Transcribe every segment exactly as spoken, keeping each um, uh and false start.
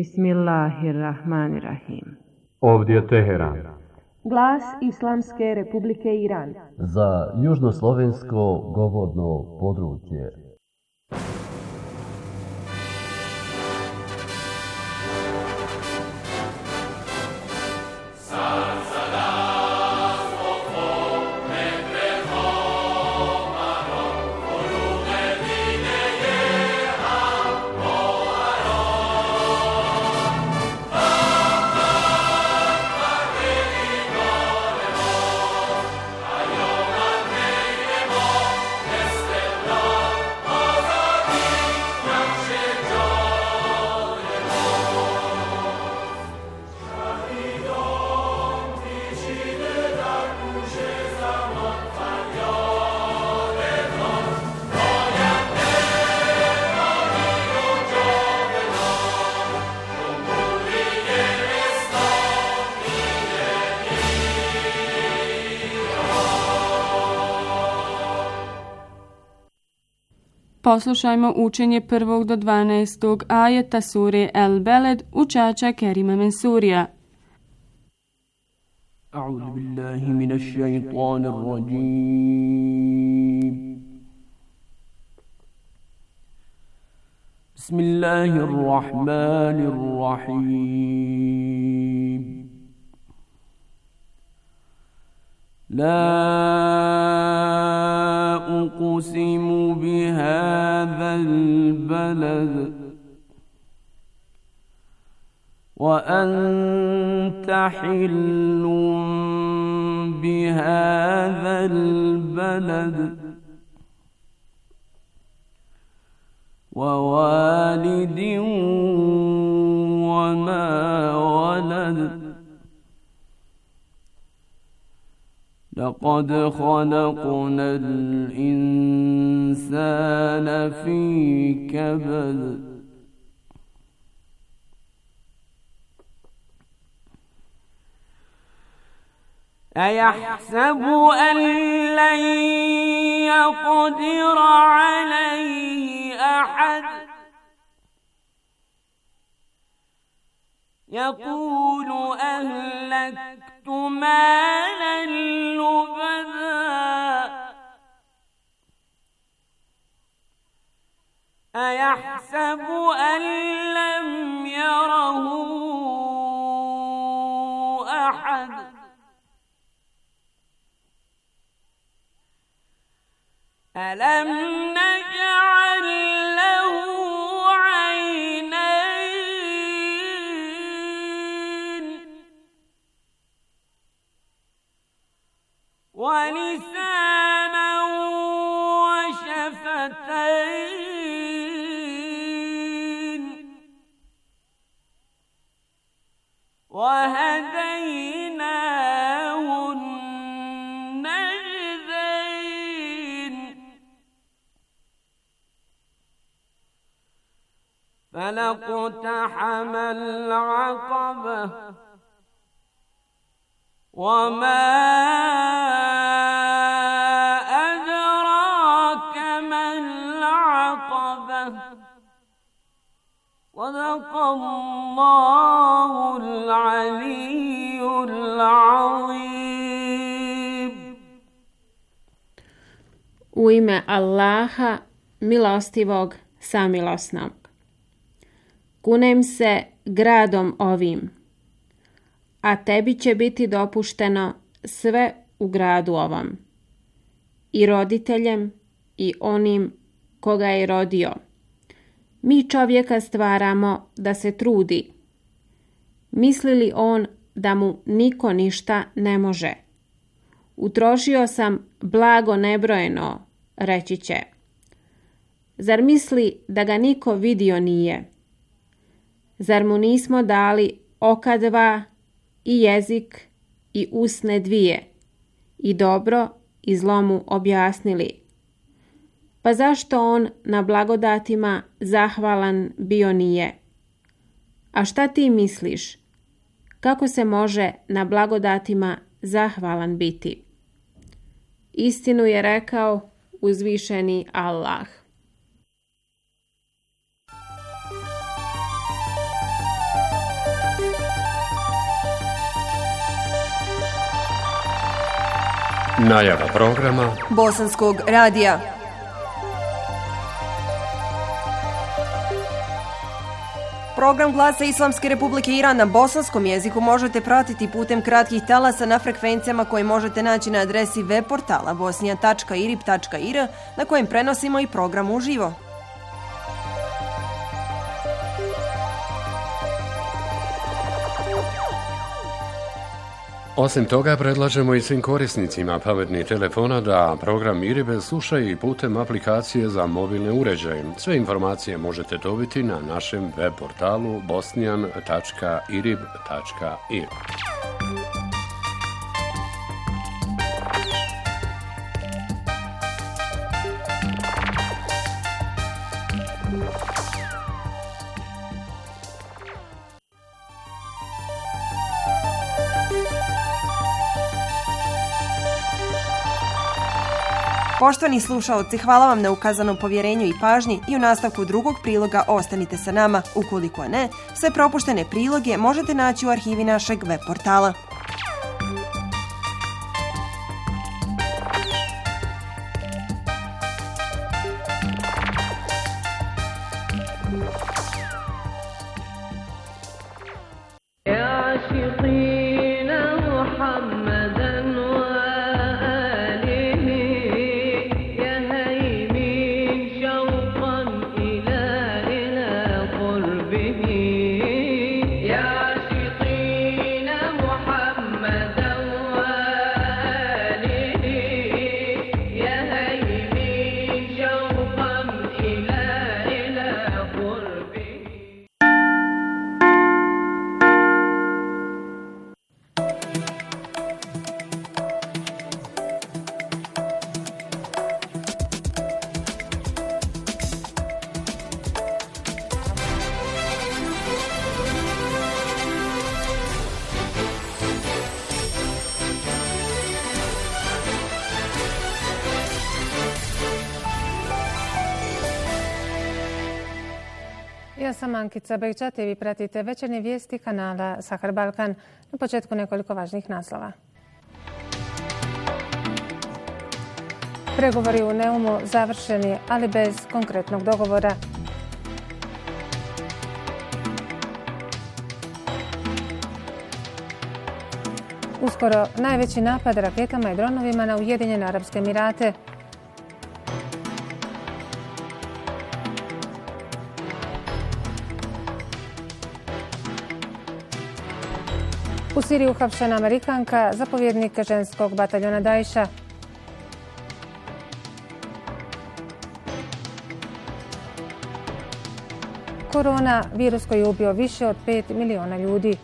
Bismillahirrahmanirrahim. Ovdje je Teheran. Glas Islamske Republike Iran. Za južnoslovensko govorno područje. Poslušajmo učenje prvog do dvanaestog ajeta sure El Beled učača Kerima Mensurija. A'udhu billahi minash shaitanir rajim. Bismillahirrahmanirrahim. La uqsimu bihadhal balad wa anta hillun bihadhal balad wa walidin wa ma walad لقد خلقنا الإنسان في كبد أيحسب أن لن يقدر عليه أحد يقول أهلكت مالا لبدا أيحسب أن لم يره أحد ألم نجعل له عينين ولسانا وشفتين وهديناه النجدين فلاقتحم العقبة وما أدراك ما العقبة صدق الله العلي العظيم. U ime Allaha, milostivog, samilosnog. Kunem se gradom ovim, a tebi će biti dopušteno sve u gradu ovom, i roditeljem i onim koga je rodio. Mi čovjeka stvaramo da se trudi. Misli li on da mu niko ništa ne može? Utrošio sam blago nebrojeno, reći će. Zar misli da ga niko vidio nije? Zar mu nismo dali oka dva i jezik i usne dvije i dobro i zlo mu objasnili? Pa zašto on na blagodatima zahvalan bio nije? A šta ti misliš? Kako se može na blagodatima zahvalan biti? Istinu je rekao uzvišeni Allah. Najava programa Bosanskog radija. Program Glasa Islamske Republike Iran na bosanskom jeziku možete pratiti putem kratkih talasa na frekvencijama koje možete naći na adresi web portala bosnija tačka irib tačka ir na kojem prenosimo i program uživo. Osim toga, predlažemo i svim korisnicima pametnih telefona da program Iribe slušaju i putem aplikacije za mobilne uređaje. Sve informacije možete dobiti na našem web portalu bosnijan tačka irib tačka ir. Poštovani slušaoci, hvala vam na ukazanom povjerenju i pažnji i u nastavku drugog priloga ostanite sa nama. Ukoliko ne, sve propuštene priloge možete naći u arhivi našeg web portala. Ja sam Ankica Bejčat i vi pratite večernje vijesti kanala Sahar Balkan. Na početku nekoliko važnih naslova. Pregovori u Neumu završeni, ali bez konkretnog dogovora. Uskoro najveći napad raketama i dronovima na Ujedinjene Arapske Emirate. U Siriji uhapšena Amerikanka, zapovjednik ženskog bataljona Daesha. Korona, virus koji je ubio više od pet miliona ljudi.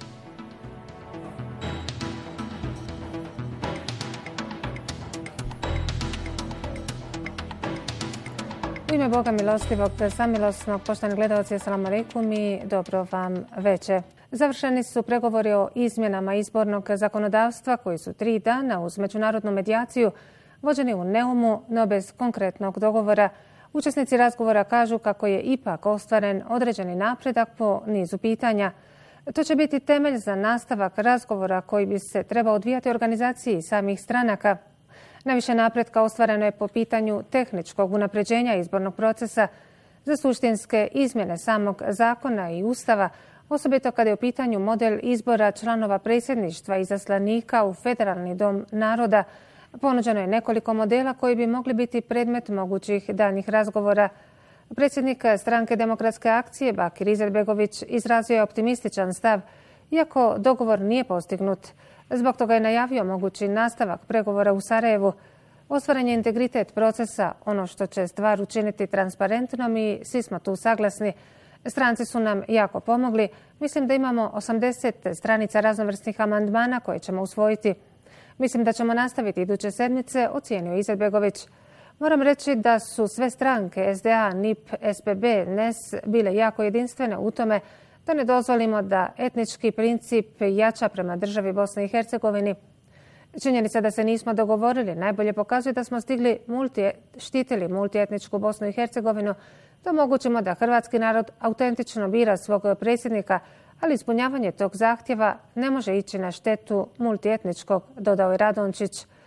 U ime Boga milostivog, samilosnog, poštovani gledalci, assalamu alaikum i dobro vam večer. Završeni su pregovori o izmjenama izbornog zakonodavstva koji su tri dana uz međunarodnu medijaciju vođeni u Neumu, no bez konkretnog dogovora. Učesnici razgovora kažu kako je ipak ostvaren određeni napredak po nizu pitanja. To će biti temelj za nastavak razgovora koji bi se trebao odvijati u organizaciji samih stranaka. Najviše napretka ostvareno je po pitanju tehničkog unapređenja izbornog procesa za suštinske izmjene samog zakona i ustava, osobito kada je u pitanju model izbora članova predsjedništva i izaslanika u Federalni dom naroda. Ponuđeno je nekoliko modela koji bi mogli biti predmet mogućih daljnjih razgovora. Predsjednik stranke Demokratske akcije Bakir Izetbegović izrazio je optimističan stav, iako dogovor nije postignut. Zbog toga je najavio mogući nastavak pregovora u Sarajevu. Ostvaren je integritet procesa, ono što će stvar učiniti transparentnom i svi smo tu saglasni. Stranci su nam jako pomogli. Mislim da imamo osamdeset stranica raznovrsnih amandmana koje ćemo usvojiti. Mislim da ćemo nastaviti iduće sedmice, ocijenio Izetbegović. Moram reći da su sve stranke S D A, N I P, S P B, N E S bile jako jedinstvene u tome da ne dozvolimo da etnički princip jača prema državi Bosne i Hercegovini. Činjenica da se nismo dogovorili najbolje pokazuje da smo stigli multi, štitili multietničku Bosnu i Hercegovinu, da omogućimo da hrvatski narod autentično bira svog predsjednika, ali ispunjavanje tog zahtjeva ne može ići na štetu multietničkog, dodao je Radončić.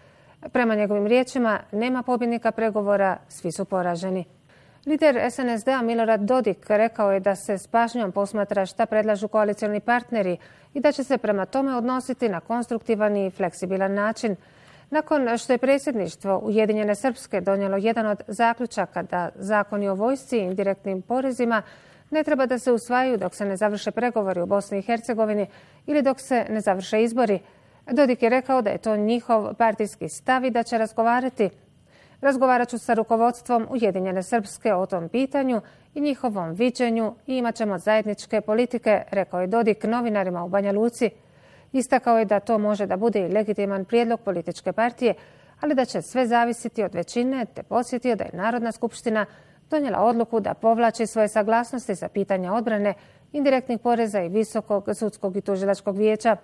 Prema njegovim riječima, nema pobjednika pregovora, svi su poraženi. Lider es en es de-a Milorad Dodik rekao je da se s pažnjom posmatra šta predlažu koalicioni partneri i da će se prema tome odnositi na konstruktivan i fleksibilan način. Nakon što je predsjedništvo Ujedinjene Srpske donijelo jedan od zaključaka da zakoni o vojsci i indirektnim porezima ne treba da se usvajaju dok se ne završe pregovori u Bosni i Hercegovini ili dok se ne završe izbori, Dodik je rekao da je to njihov partijski stav i da će razgovarati. Razgovarat ću sa rukovodstvom Ujedinjene Srpske o tom pitanju i njihovom viđenju i imat ćemo zajedničke politike, rekao je Dodik novinarima u Banja Luci. Istakao je da to može da bude i legitiman prijedlog političke partije, ali da će sve zavisiti od većine, te podsjetio da je Narodna skupština donijela odluku da povlači svoje saglasnosti za pitanja odbrane, indirektnih poreza i Visokog sudskog i tužilačkog vijeća.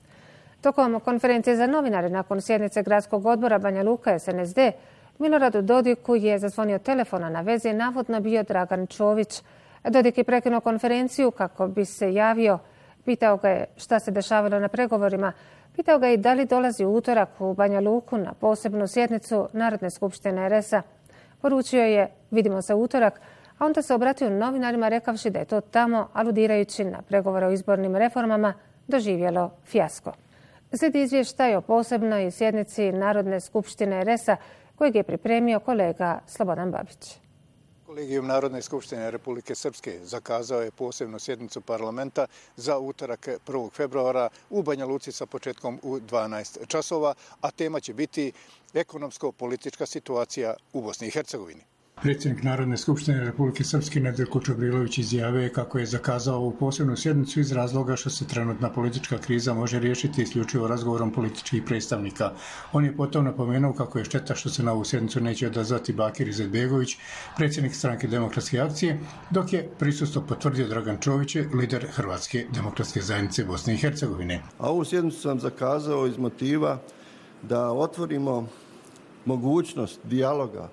Tokom konferencije za novinare nakon sjednice gradskog odbora Banja Luka es en es de, Miloradu Dodiku je zazvonio telefona, na vezi je navodno bio Dragan Čović. Dodik je prekinuo konferenciju kako bi se javio. Pitao ga je šta se dešavalo na pregovorima. Pitao ga je da li dolazi u utorak u Banja Luku na posebnu sjednicu Narodne skupštine er es a. Poručio je vidimo se u utorak, a onda se obratio novinarima rekavši da je to tamo, aludirajući na pregovore o izbornim reformama, doživjelo fijasko. Slijedi izvještaj o posebnoj sjednici Narodne skupštine er es a kojeg je pripremio kolega Slobodan Babić. Kolegijum Narodne skupštine Republike Srpske zakazao je posebnu sjednicu parlamenta za utorak prvog februara u Banja Luci sa početkom u dvanaest časova, a tema će biti ekonomsko-politička situacija u Bosni i Hercegovini. Predsjednik Narodne skupštine Republike Srpske Nedeljko Čabrilović izjavio je kako je zakazao ovu posebnu sjednicu iz razloga što se trenutna politička kriza može riješiti isključivo razgovorom političkih predstavnika. On je potom napomenuo kako je šteta što se na ovu sjednicu neće odazvati Bakir Izetbegović, predsjednik stranke Demokratske akcije, dok je prisustvo potvrdio Dragan Čović, lider Hrvatske demokratske zajednice Bosne i Hercegovine. A ovu sjednicu sam zakazao iz motiva da otvorimo mogućnost dijaloga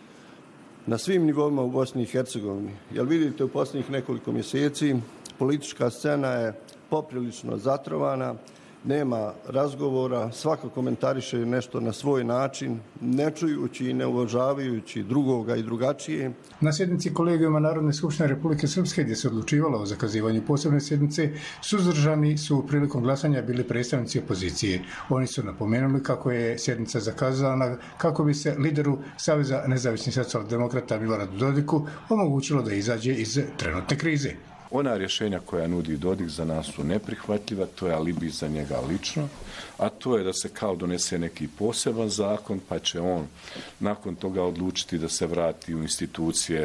na svim nivoima u Bosni i Hercegovini. Jer vidite, u posljednjih nekoliko mjeseci politička scena je poprilično zatrovana, nema razgovora, svako komentariše nešto na svoj način, ne čujući i ne uvažavajući drugoga i drugačije. Na sjednici Kolegijuma Narodne skupštine Republike Srpske, gdje se odlučivalo o zakazivanju posebne sjednice, suzdržani su prilikom glasanja bili predstavnici opozicije. Oni su napomenuli kako je sjednica zakazana kako bi se lideru Saveza nezavisnih socijaldemokrata Miloradu Dodiku omogućilo da izađe iz trenutne krize. Ona rješenja koja nudi Dodik za nas su neprihvatljiva, to je alibi za njega lično, a to je da se kao donese neki poseban zakon, pa će on nakon toga odlučiti da se vrati u institucije,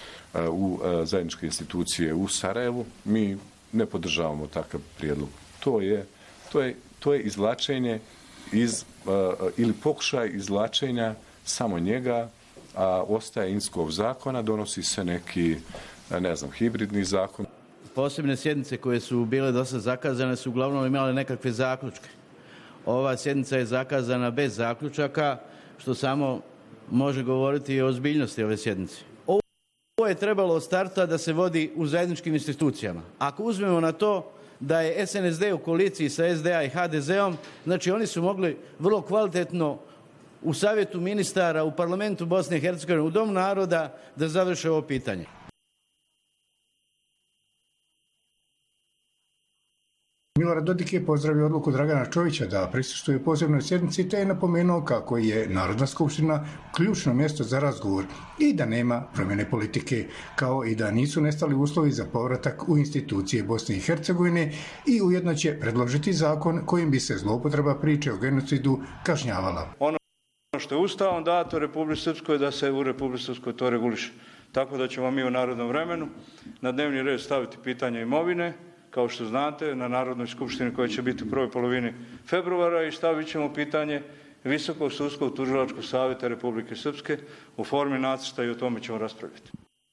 u zajedničke institucije u Sarajevu. Mi ne podržavamo takav prijedlog. To je, to je, to je izvlačenje iz, ili pokušaj izvlačenja samo njega, a ostaje Inskov zakona, donosi se neki, ne znam, hibridni zakon. Posebne sjednice koje su bile dosta zakazane su uglavnom imale nekakve zaključke. Ova sjednica je zakazana bez zaključaka, što samo može govoriti i o ozbiljnosti ove sjednice. Ovo je trebalo od starta da se vodi u zajedničkim institucijama. Ako uzmemo na to da je es en es de u koaliciji sa es de a i ha de zeom, znači oni su mogli vrlo kvalitetno u savjetu ministara, u parlamentu Bosne i Hercegovine, u Domu naroda da završe ovo pitanje. Milorad Dodik je pozdravio odluku Dragana Čovića da prisustvuje posebnoj sjednici, te je napomenuo kako je Narodna skupština ključno mjesto za razgovor i da nema promjene politike, kao i da nisu nestali uslovi za povratak u institucije Bosne i Hercegovine i ujedno će predložiti zakon kojim bi se zloupotreba priče o genocidu kažnjavala. Ono što je Ustavom dato Republici Srpskoj da se u Republici Srpskoj to reguliše. Tako da ćemo mi u narodnom vremenu na dnevni red staviti pitanje imovine, kao što znate, na Narodnoj skupštini koja će biti u prvoj polovini februara, i stavit ćemo pitanje Visokog sudskog tužilačkog savjeta Republike Srpske u formi nacrta i o tome ćemo raspravljati.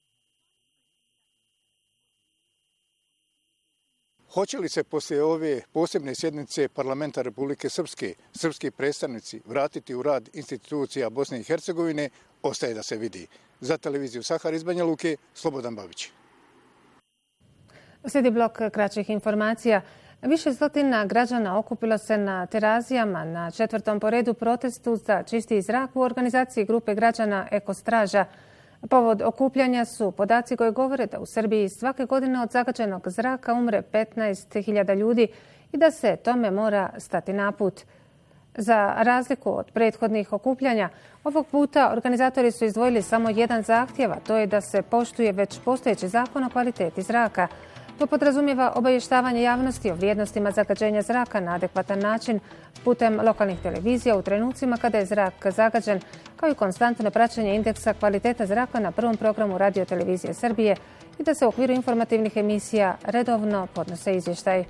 Hoće li se poslije ove posebne sjednice parlamenta Republike Srpske srpski predstavnici vratiti u rad institucija Bosne i Hercegovine, ostaje da se vidi. Za televiziju Sahar iz Banja Luke, Slobodan Babić. Slijedi blok kraćih informacija. Više stotina građana okupilo se na Terazijama na četvrtom po redu protestu za čistiji zrak u organizaciji grupe građana Ekostraža. Povod okupljanja su podaci koji govore da u Srbiji svake godine od zagađenog zraka umre petnaest hiljada ljudi i da se tome mora stati na put. Za razliku od prethodnih okupljanja, ovog puta organizatori su izdvojili samo jedan zahtjev, a to je da se poštuje već postojeći zakon o kvaliteti zraka. To podrazumijeva obavještavanje javnosti o vrijednostima zagađenja zraka na adekvatan način putem lokalnih televizija u trenucima kada je zrak zagađen, kao i konstantno praćenje indeksa kvaliteta zraka na prvom programu Radio televizije Srbije i da se u okviru informativnih emisija redovno podnose izvještaj.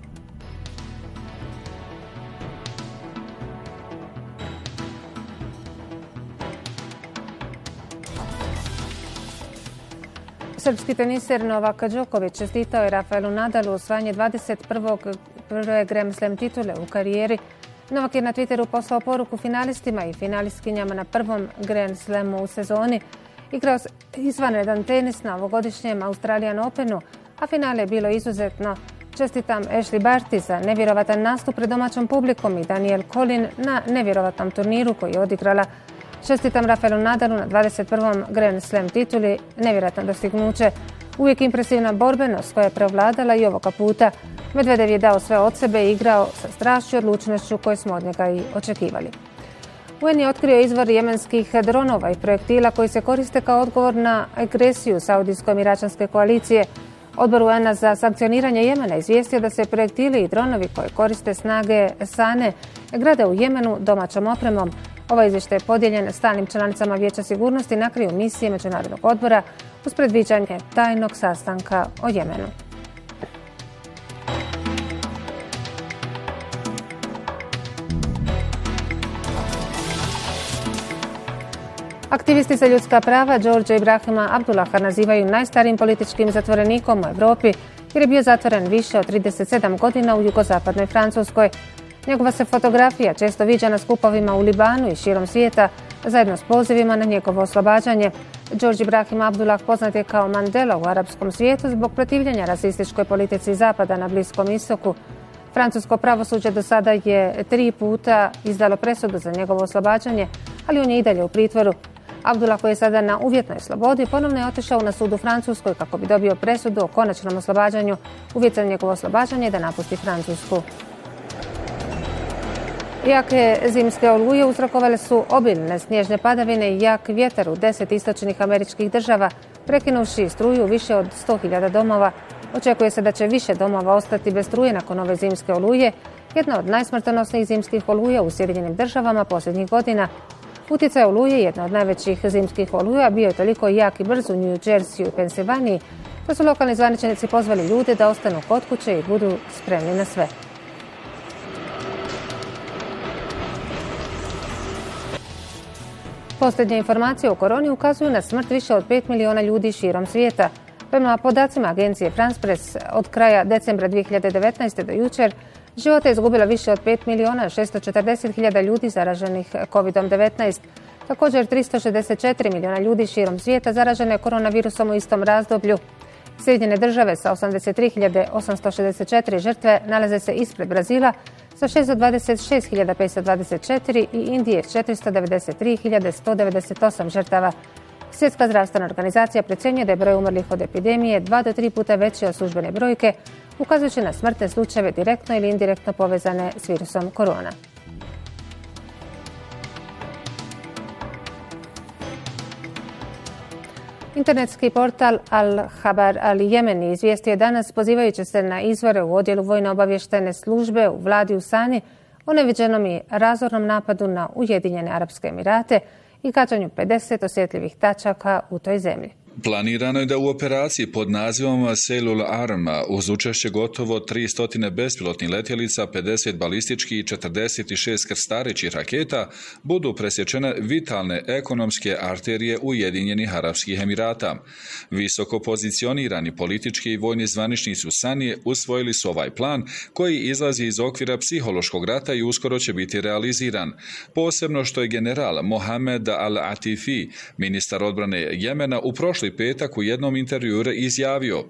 Srpski teniser Novak Đoković čestitao je Rafaelu Nadalu osvajanje dvadeset prve Grand Slam titule u karijeri. Novak je na Twitteru poslao poruku finalistima i finalistkinjama na prvom Grand Slamu u sezoni. Igrao se izvanredan tenis na ovogodišnjem Australian Openu, a finale je bilo izuzetno. Čestitam Ashley Barty za nevjerovatan nastup pred domaćom publikom i Danielle Collin na nevjerovatnom turniru koji je odigrala. Čestitam Rafaelu Nadalu na dvadeset prvom Grand Slam tituli, nevjerojatno dostignuće. Uvijek impresivna borbenost koja je prevladala i ovoga puta. Medvedev je dao sve od sebe i igrao sa strašću i odlučnošću koje smo od njega i očekivali. U en je otkrio izvor jemenskih dronova i projektila koji se koriste kao odgovor na agresiju Saudijsko-Emiračanske koalicije. Odbor u en a za sankcioniranje Jemena izvijestio da se projektili i dronovi koje koriste snage Sane grade u Jemenu domaćom opremom. Ovaj izvještaj je podijeljen stalnim članicama Vijeća sigurnosti na kraju misije Međunarodnog odbora uz predviđanje tajnog sastanka o Jemenu. Aktivisti za ljudska prava Đorđa Ibrahima Abdullaha nazivaju najstarijim političkim zatvorenikom u Evropi jer je bio zatvoren više od trideset sedam godina u jugozapadnoj Francuskoj. Njegova se fotografija često viđa na skupovima u Libanu i širom svijeta, zajedno s pozivima na njegovo oslobađanje. Đorđe Ibrahim Abdullah poznat je kao Mandela u arapskom svijetu zbog protivljenja rasističkoj politici Zapada na Bliskom istoku. Francusko pravosuđe do sada je tri puta izdalo presudu za njegovo oslobađanje, ali on je i dalje u pritvoru. Abdullah, koji je sada na uvjetnoj slobodi, ponovno je otišao na sud u Francuskoj kako bi dobio presudu o konačnom oslobađanju. Uvjet za njegovo oslobađanje je da napusti Francusku. Jake zimske oluje uzrokovale su obilne snježne padavine i jak vjetar u deset istočnih američkih država, prekinuvši struju više od sto hiljada domova. Očekuje se da će više domova ostati bez struje nakon ove zimske oluje, jedna od najsmrtonosnijih zimskih oluja u Sjedinjenim državama posljednjih godina. Utjecaj oluje, jedna od najvećih zimskih oluja, bio je toliko jak i brz u New Jerseyu i Pensilvaniji, da su lokalni zvaničnici pozvali ljude da ostanu kod kuće i budu spremni na sve. Posljednje informacije o koroni ukazuju na smrt više od pet miliona ljudi širom svijeta. Prema podacima agencije France Press, od kraja decembra dvije hiljade devetnaeste do jučer, života je izgubilo više od pet miliona šesto četrdeset hiljada ljudi zaraženih kovid devetnaest. Također tristo šezdeset četiri miliona ljudi širom svijeta zaraženo je koronavirusom u istom razdoblju. Sjedinjene države sa osamdeset tri hiljade osamsto šezdeset četiri žrtve nalaze se ispred Brazila sa šesto dvadeset šest hiljada petsto dvadeset četiri i Indije s četiristo devedeset tri hiljade sto devedeset osam žrtava. Svjetska zdravstvena organizacija procjenjuje da je broj umrlih od epidemije dva do tri puta veći od službene brojke, ukazujući na smrtne slučajeve direktno ili indirektno povezane s virusom korona. Internetski portal Al-Habar Al-Jemen izvijestio je danas, pozivajući se na izvore u odjelu vojno-obavještene službe u vladi u Sani, o neviđenom i razornom napadu na Ujedinjene Arapske Emirate i gađanju pedeset osjetljivih tačaka u toj zemlji. Planirano je da u operaciji pod nazivom Selul Arm uz učešće gotovo tristo bespilotnih letjelica, pedeset balističkih i četrdeset šest krstarećih raketa budu presječene vitalne ekonomske arterije Ujedinjenih Arapskih Emirata. Visoko pozicionirani politički i vojni zvaničnici u Sani usvojili su ovaj plan koji izlazi iz okvira psihološkog rata i uskoro će biti realiziran. Posebno što je general Mohamed Al-Atifi, ministar odbrane Jemena, u prošli petak u jednom intervjuu izjavio: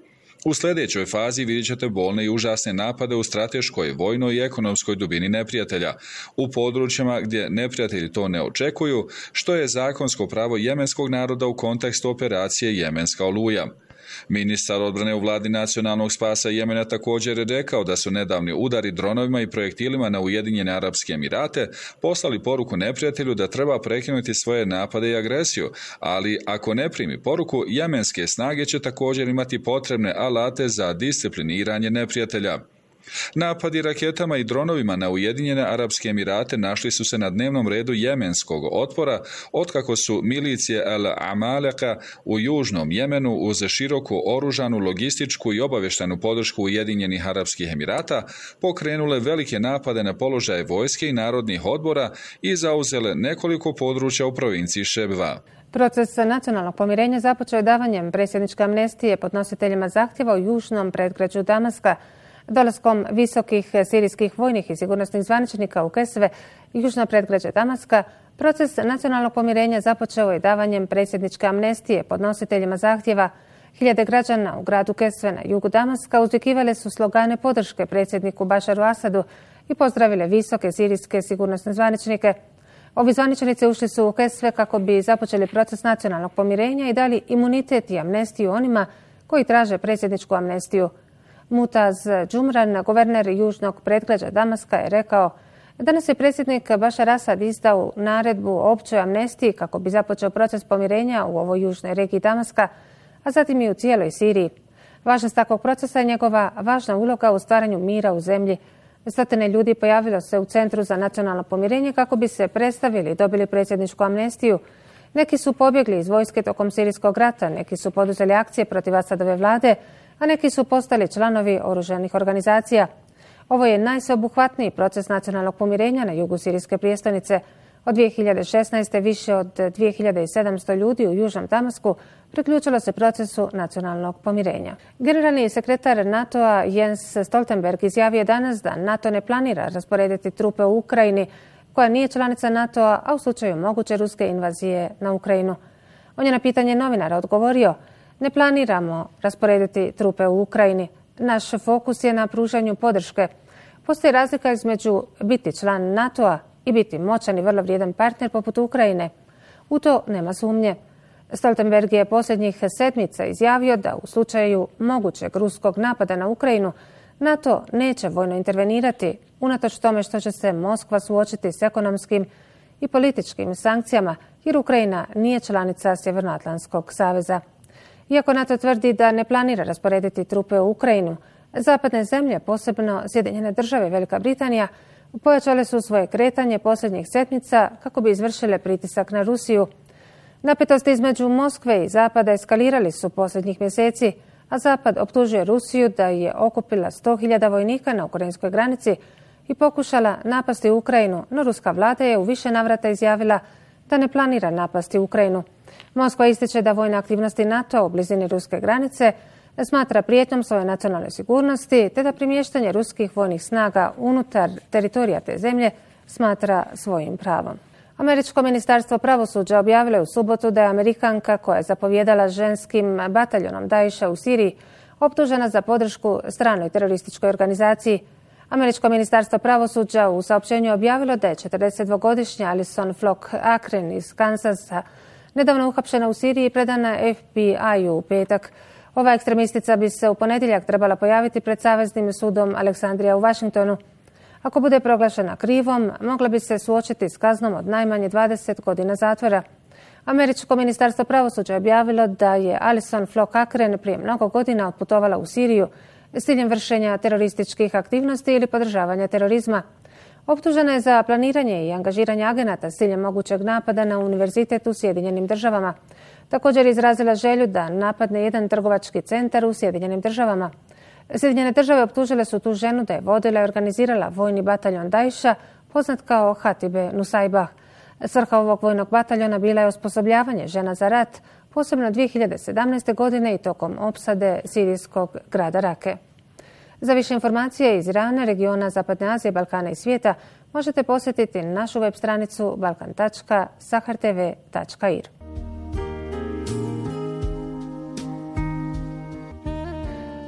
U sljedećoj fazi vidjet ćete bolne i užasne napade u strateškoj, vojnoj i ekonomskoj dubini neprijatelja, u područjima gdje neprijatelji to ne očekuju, što je zakonsko pravo jemenskog naroda u kontekstu operacije Jemenska oluja. Ministar odbrane u vladi nacionalnog spasa Jemena također je rekao da su nedavni udari dronovima i projektilima na Ujedinjene Arapske Emirate poslali poruku neprijatelju da treba prekinuti svoje napade i agresiju, ali ako ne primi poruku, jemenske snage će također imati potrebne alate za discipliniranje neprijatelja. Napadi raketama i dronovima na Ujedinjene Arapske Emirate našli su se na dnevnom redu jemenskog otpora otkako su milicije Al-Amaleka u južnom Jemenu uz široku oružanu, logističku i obavještajnu podršku Ujedinjenih Arapskih Emirata pokrenule velike napade na položaje vojske i narodnih odbora i zauzele nekoliko područja u provinciji Šebva. Proces nacionalnog pomirenja započeo je davanjem predsjedničke amnestije podnositeljima zahtjeva u južnom predgrađu Damaska. Dolaskom visokih sirijskih vojnih i sigurnosnih zvaničnika u Kesve, južno predgrađe Damaska, proces nacionalnog pomirenja započeo je davanjem predsjedničke amnestije podnositeljima zahtjeva. Hiljade građana u gradu Kesve na jugu Damaska uzvikivale su slogane podrške predsjedniku Bašaru Asadu i pozdravile visoke sirijske sigurnosne zvaničnike. Ovi zvaničnici ušli su u Kesve kako bi započeli proces nacionalnog pomirenja i dali imunitet i amnestiju onima koji traže predsjedničku amnestiju. Mutaz Džumran, guverner južnog predgrađa Damaska, je rekao: danas je predsjednik Bašar Asad izdao naredbu o općoj amnestiji kako bi započeo proces pomirenja u ovoj južnoj regiji Damaska, a zatim i u cijeloj Siriji. Važnost takvog procesa je njegova važna uloga u stvaranju mira u zemlji. Stotine ljudi pojavilo se u Centru za nacionalno pomirenje kako bi se predstavili i dobili predsjedničku amnestiju. Neki su pobjegli iz vojske tokom sirijskog rata, neki su poduzeli akcije protiv Asadove vlade, a neki su postali članovi oružanih organizacija. Ovo je najsveobuhvatniji proces nacionalnog pomirenja na jugu sirijske prijestolnice. Od dvije hiljade šesnaeste. više od dvije hiljade sedamsto ljudi u južnom Damasku priključilo se procesu nacionalnog pomirenja. Generalni sekretar NATO-a Jens Stoltenberg izjavio je danas da NATO ne planira rasporediti trupe u Ukrajini, koja nije članica NATO-a, a u slučaju moguće ruske invazije na Ukrajinu. On je na pitanje novinara odgovorio: ne planiramo rasporediti trupe u Ukrajini. Naš fokus je na pružanju podrške. Postoji razlika između biti član NATO-a i biti moćan i vrlo vrijedan partner poput Ukrajine. U to nema sumnje. Stoltenberg je posljednjih sedmica izjavio da u slučaju mogućeg ruskog napada na Ukrajinu NATO neće vojno intervenirati, unatoč tome što će se Moskva suočiti s ekonomskim i političkim sankcijama, jer Ukrajina nije članica Sjevernoatlantskog saveza. Iako NATO tvrdi da ne planira rasporediti trupe u Ukrajinu, zapadne zemlje, posebno Sjedinjene države i Velika Britanija, pojačale su svoje kretanje posljednjih sedmica kako bi izvršile pritisak na Rusiju. Napetosti između Moskve i Zapada eskalirali su posljednjih mjeseci, a Zapad optužuje Rusiju da je okupila sto hiljada vojnika na ukrajinskoj granici i pokušala napasti Ukrajinu, no ruska vlada je u više navrata izjavila da ne planira napasti Ukrajinu. Moskva ističe da vojne aktivnosti NATO u blizini ruske granice smatra prijetnjom svoje nacionalne sigurnosti, te da premještanje ruskih vojnih snaga unutar teritorija te zemlje smatra svojim pravom. Američko ministarstvo pravosuđa objavilo je u subotu da je Amerikanka koja je zapovjedala ženskim bataljonom Daesha u Siriji optužena za podršku stranoj terorističkoj organizaciji. Američko ministarstvo pravosuđa u saopćenju objavilo da je četrdesetdvogodišnja Alison Flock Akren iz Kansasa nedavno uhapšena u Siriji i predana F B I-u u petak. Ova ekstremistica bi se u ponedjeljak trebala pojaviti pred Saveznim sudom Aleksandrija u Washingtonu. Ako bude proglašena krivom, mogla bi se suočiti s kaznom od najmanje dvadeset godina zatvora. Američko ministarstvo pravosuđa je objavilo da je Alison Flock Akren prije mnogo godina otputovala u Siriju s ciljem vršenja terorističkih aktivnosti ili podržavanja terorizma. Optužena je za planiranje i angažiranje agenata s ciljem mogućeg napada na univerzitet u Sjedinjenim državama. Također je izrazila želju da napadne jedan trgovački centar u Sjedinjenim državama. Sjedinjene države optužile su tu ženu da je vodila i organizirala vojni bataljon Daesha, poznat kao Hatibe Nusajbah. Svrha ovog vojnog bataljona bila je osposobljavanje žena za rat, posebno dvije hiljade sedamnaeste. godine i tokom opsade sirijskog grada Rake. Za više informacije iz Irana, regiona Zapadne Azije, Balkana i svijeta možete posjetiti našu web stranicu balkan tačka sahar t v tačka i r.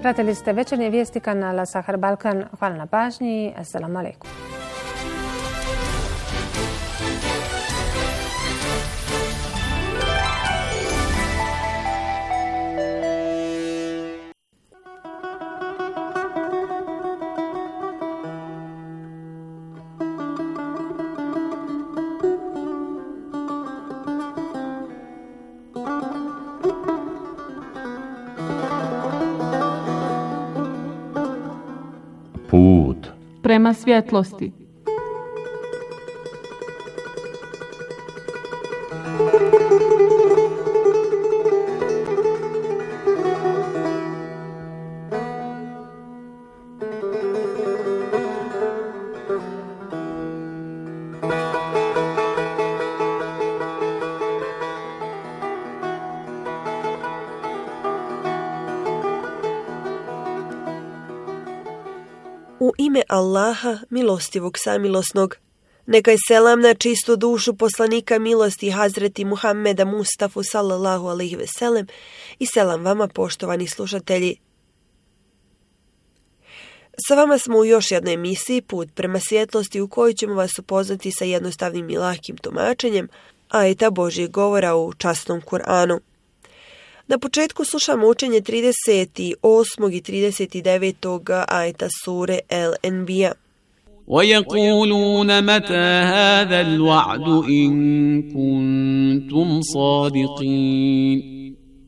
Pratili ste večernje vijesti kanala Sahar Balkan. Hvala na pažnji. Assalamu alaikum. Put prema svjetlosti. U ime Allaha, milostivog samilosnog, neka je selam na čistu dušu poslanika milosti Hazreti Muhammeda Mustafa sallallahu alejhi ve sellem i selam vama, poštovani slušatelji. Sa vama smo u još jednoj emisiji Put prema svjetlosti, u kojoj ćemo vas upoznati sa jednostavnim i lahkim tumačenjem ajeta Božjeg govora u časnom Kur'anu. Na početku slušamo učenje trideset osmog i trideset devetog ajeta sure Al-Anbiya. وَيَقُولُونَ مَتَى هَذَا الْوَعْدُ إِن كُنتُمْ صَادِقِينَ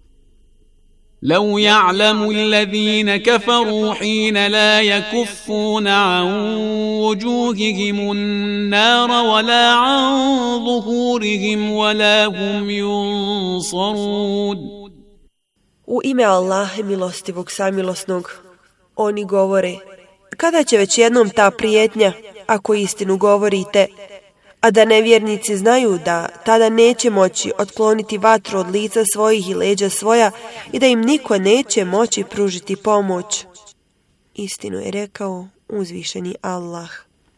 لو يعلم الذين كفروا حين لا يكفون عن وجوههم النار ولا عن ظهورهم ولا هم ينصرون. U ime Allaha milostivog samilosnog, oni govore, kada će već jednom ta prijetnja, ako istinu govorite, a da nevjernici znaju da tada neće moći otkloniti vatru od lica svojih i leđa svoja i da im niko neće moći pružiti pomoć. Istinu je rekao uzvišeni Allah.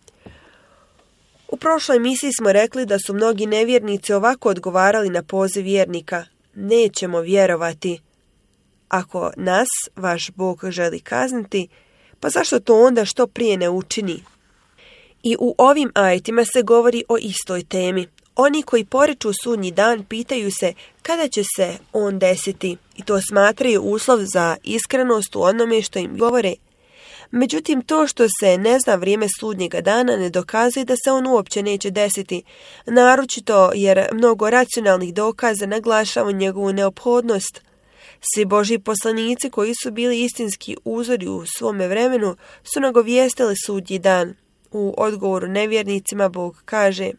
U prošloj emisiji smo rekli da su mnogi nevjernici ovako odgovarali na poziv vjernika: nećemo vjerovati. Ako nas vaš Bog želi kazniti, pa zašto to onda što prije ne učini? I u ovim ajetima se govori o istoj temi. Oni koji poreču sudnji dan pitaju se kada će se on desiti i to smatraju uslov za iskrenost u onome što im govore. Međutim, to što se ne zna vrijeme sudnjega dana ne dokazuje da se on uopće neće desiti, naročito jer mnogo racionalnih dokaza naglašava njegovu neophodnost. Svi Božji poslanici koji su bili istinski uzori u svome vremenu su nagovijestili sudnji dan. U odgovoru nevjernicima Bog kaže: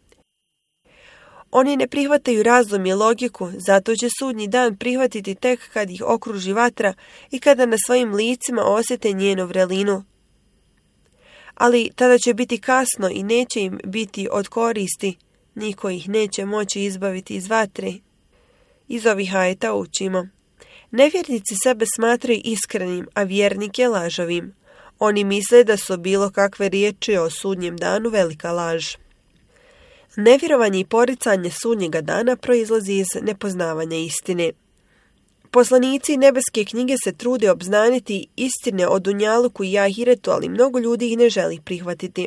oni ne prihvataju razum i logiku, zato će sudnji dan prihvatiti tek kad ih okruži vatra i kada na svojim licima osjete njenu vrelinu. Ali tada će biti kasno i neće im biti od koristi, niko ih neće moći izbaviti iz vatre. Iz ovih ajeta učimo: nevjernici sebe smatraju iskrenim, a vjernike lažovim. Oni misle da su bilo kakve riječi o sudnjem danu velika laž. Nevjerovanje i poricanje sudnjega dana proizlazi iz nepoznavanja istine. Poslanici nebeske knjige se trude obznaniti istine o dunjaluku i ahiretu, ali mnogo ljudi ih ne želi prihvatiti.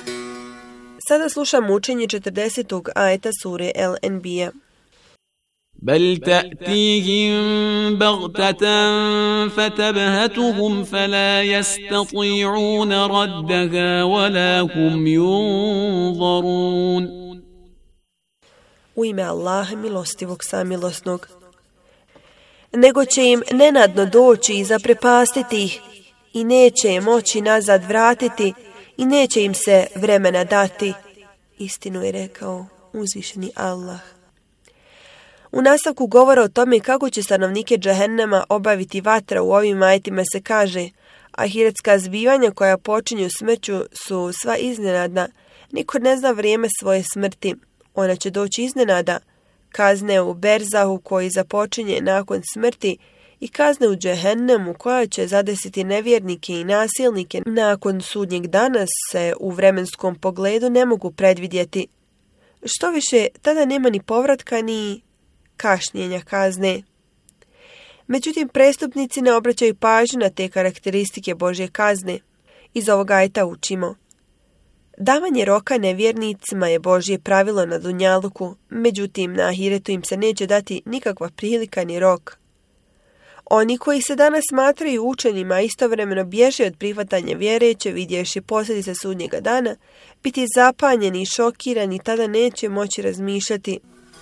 Sada slušamo učenje četrdesetog ajeta sure Al-Anbiya. بل تأتيهم بغتة فتبهتهم فلا يستطيعون ردها ولا هم ينظرون. U ime Allaha milostivog samilosnog. Nego će im nenadno doći i zaprepastiti ih i neće je moći nazad vratiti i neće im se vremena dati. Istinu je rekao uzvišeni Allah. U nastavku govora o tome kako će stanovnike džehennema obaviti vatra u ovim ajetima se kaže: ahiretska zbivanja koja počinju smrću su sva iznenadna, niko ne zna vrijeme svoje smrti, ona će doći iznenada, kazne u berzahu koji započinje nakon smrti i kazne u džehennemu koja će zadesiti nevjernike i nasilnike nakon sudnjeg dana se u vremenskom pogledu ne mogu predvidjeti. Što više, tada nema ni povratka ni kašnjenja kazne. Međutim, prestupnici ne obraćaju pažnju na te karakteristike Božje kazne. Iz ovoga ajeta učimo: davanje roka nevjernicima je Božje pravilo na dunjaluku, međutim na ahiretu im se neće dati nikakva prilika ni rok. Oni koji se danas smatraju učenima, a istovremeno bježe od prihvatanja vjere, će vidjevši posljedice sudnjega dana, biti zapanjeni i šokirani, tada neće moći razmišljati.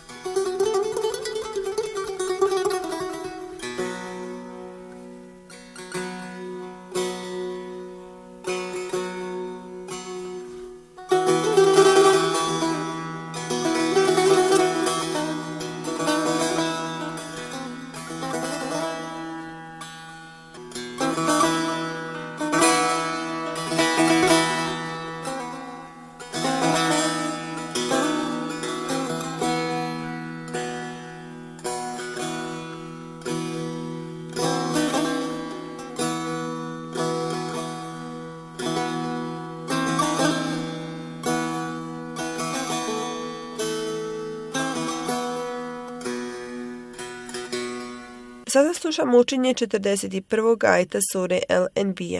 Sada slušamo učenje četrdeset prvog ajeta sure El-Enbija.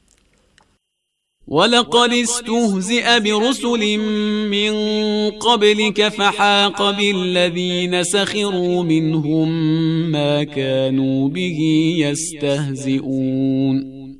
وَلَقَدِ اسْتُهْزِئَ بِرُسُلٍ مِّن قَبْلِكَ فَحَاقَ بِالَّذِينَ سَخِرُوا مِنْهُمْ مَا كَانُوا بِهِ يَسْتَهْزِئُونَ.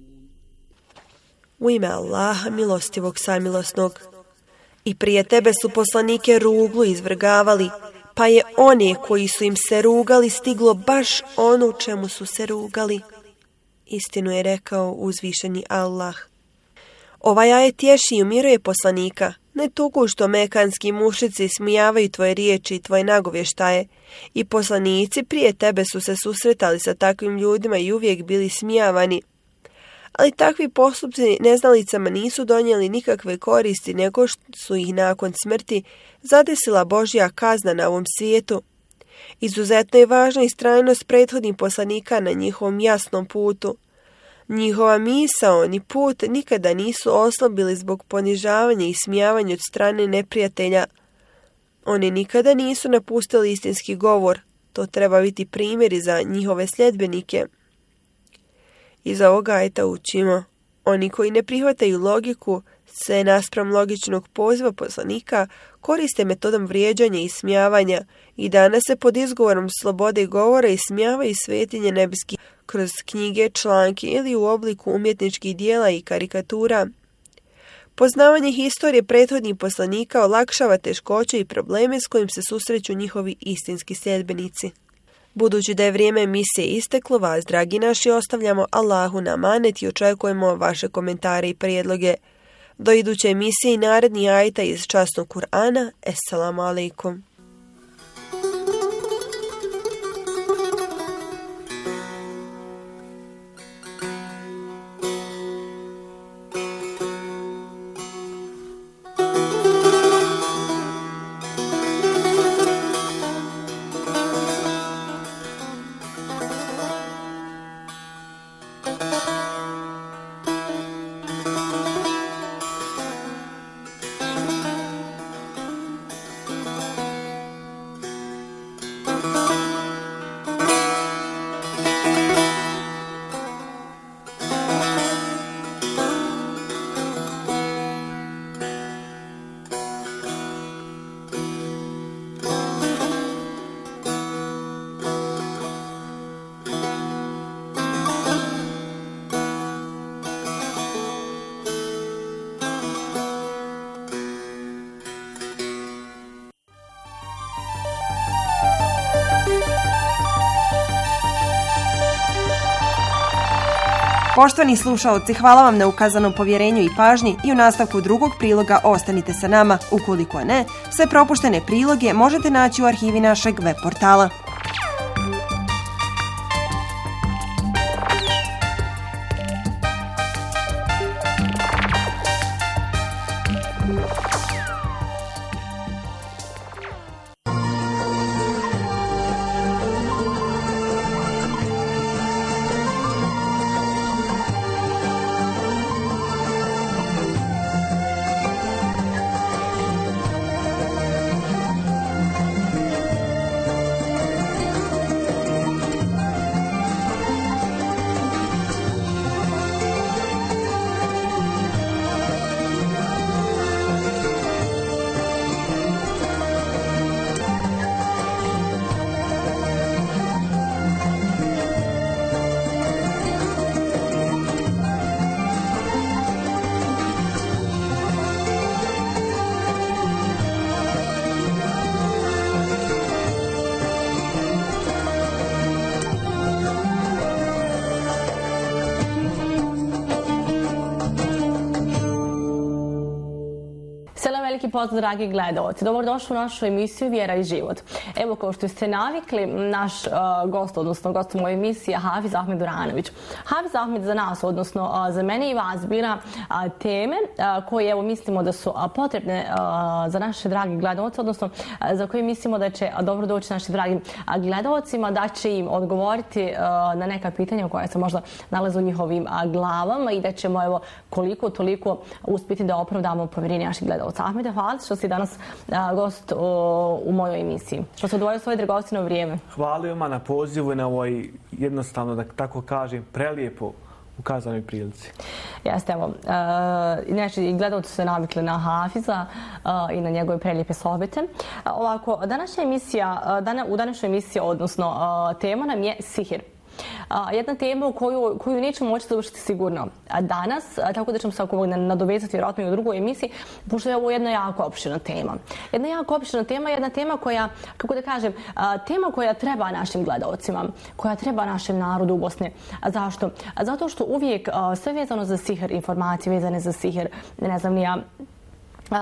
U ime Allaha milostivog samilosnog. I prije tebe su poslanike ruglu izvrgavali, pa je one koji su im se rugali stiglo baš ono u čemu su se rugali. Istinu je rekao uzvišeni Allah. Ovaj ajet tješi i umiruje poslanika, ne tugu što mekanski mušici smijavaju tvoje riječi i tvoje nagovještaje. I poslanici prije tebe su se susretali sa takvim ljudima i uvijek bili smijavani. Ali takvi postupci neznalicama nisu donijeli nikakve koristi, nego što su ih nakon smrti zadesila Božja kazna na ovom svijetu. Izuzetno je važna istrajnost prethodnih poslanika na njihovom jasnom putu. Njihova misao ni put nikada nisu oslabili zbog ponižavanja i smijavanja od strane neprijatelja. Oni nikada nisu napustili istinski govor, to treba biti primjeri za njihove sljedbenike. Iz ovoga ajeta učimo: oni koji ne prihvataju logiku se naspram logičnog poziva poslanika koriste metodom vrijeđanja i smijavanja i danas se pod izgovorom slobode govora ismijavaju svetinje nebeskih kroz knjige, članke ili u obliku umjetničkih dijela i karikatura. Poznavanje historije prethodnih poslanika olakšava teškoće i probleme s kojim se susreću njihovi istinski sljedbenici. Budući da je vrijeme emisije isteklo, vas, dragi naši, ostavljamo Allahu na amanet i očekujemo vaše komentare i prijedloge. Do iduće emisije i naredni ajeta iz časnog Kur'ana. Esselamu alaikum. Poštovani slušaoci, hvala vam na ukazanom povjerenju i pažnji i u nastavku drugog priloga ostanite sa nama. Ukoliko ne, sve propuštene priloge možete naći u arhivi našeg web portala. Veliki pozdrav, dragi gledalci. Dobrodošli u našu emisiju Vjera i život. Evo, kao što ste navikli, naš uh, gost, odnosno gost u mojoj emisiji je Hafiz Ahmed Duranović. Hafiz Ahmed za nas, odnosno uh, za mene i vas, bira uh, teme uh, koje, evo, mislimo da su uh, potrebne uh, za naše dragi gledalce, odnosno uh, za koje mislimo da će uh, dobro doći našim dragim uh, gledalcima, da će im odgovoriti uh, na neka pitanja koja se možda nalaze u njihovim uh, glavama i da ćemo, evo, koliko toliko uspjeti da opravdamo povjerenje naših gledalca. Ahmede, hvala što si danas a, gost o, u mojoj emisiji. Što se odvojio svoje dragocjeno vrijeme. Hvala vam na pozivu i na ovoj, jednostavno da tako kažem, prelijepo ukazanoj prilici. Jeste, evo. Inače, i gledalci su se navikli na Hafiza a, i na njegove prelijepe sohbete. A, ovako, današnja emisija, dana, u današnjoj emisiji, odnosno a, tema nam je sihir. Uh, jedna tema u koju, koju nećemo moći završiti sigurno danas, tako da ćemo se ako nadovezati vjerojatno i u drugoj emisiji, pošto je ovo jedna jako opširna tema. Jedna jako opširna tema, jedna tema koja, kako da kažem, uh, tema koja treba našim gledalcima, koja treba našem narodu u Bosni. A zašto? A zato što uvijek uh, sve vezano za sihir, informacije vezane za sihir, ne znam ni ja, Uh,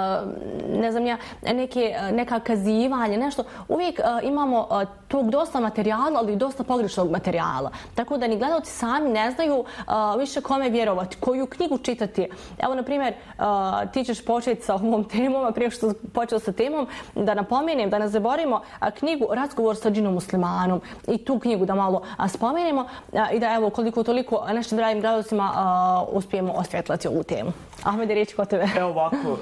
ne znam ja, neke, neka kazivanja, nešto. Uvijek uh, imamo uh, tog dosta materijala, ali i dosta pogrešnog materijala. Tako da ni gledalci sami ne znaju uh, više kome vjerovati, koju knjigu čitati. Evo, na primjer, uh, ti ćeš početi sa ovom temom, a prije što počeo sa temom, da napomenem, da ne zaboravimo uh, knjigu Razgovor sa džinom muslimanom i tu knjigu da malo uh, spomenemo uh, i da, evo, koliko toliko našim dragim gledalcima uh, uspijemo osvjetlati ovu temu. Ahmede, riječ kod tebe. Evo ovako,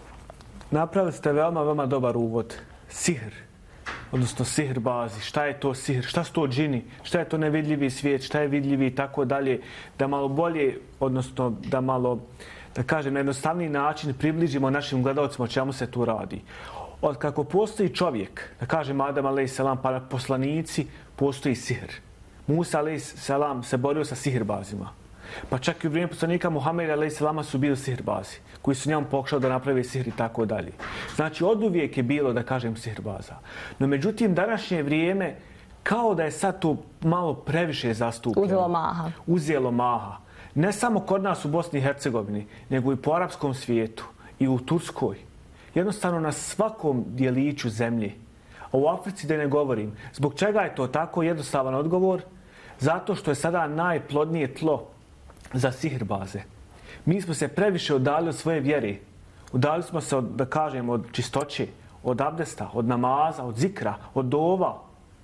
napravili ste veoma, veoma dobar uvod. Sihr, odnosno sihr bazi. Šta je to sihr? Šta su to džini? Šta je to nevidljivi svijet? Šta je vidljivi i tako dalje? Da malo bolje, odnosno da malo, da kažem, na jednostavniji način približimo našim gledalcima o čemu se tu radi. Od kako postoji čovjek, da kažem Adam alejhi selam, pa poslanici, postoji sihr. Musa alejhi selam se borio sa sihrbazima. Pa čak i u vrijeme poslanika Muhameda alejhi selama su bili sihirbazi, koji su njemu pokušali da naprave sihr i tako dalje. Znači, oduvijek je bilo, da kažem, sihirbaza. No, međutim, današnje vrijeme, kao da je sad to malo previše zastupljeno. Uzelo maha. Uzelo maha. Ne samo kod nas u Bosni i Hercegovini, nego i po arapskom svijetu i u Turskoj. Jednostavno na svakom dijeliću zemlje. A u Africi da ne govorim. Zbog čega je to tako? Jednostavan odgovor. Zato što je sada najplodnije tlo za sihirbaze. Mi smo se previše udali od svoje vjere. Udali smo se, od, da kažem, od čistoće, od abdesta, od namaza, od zikra, od dova.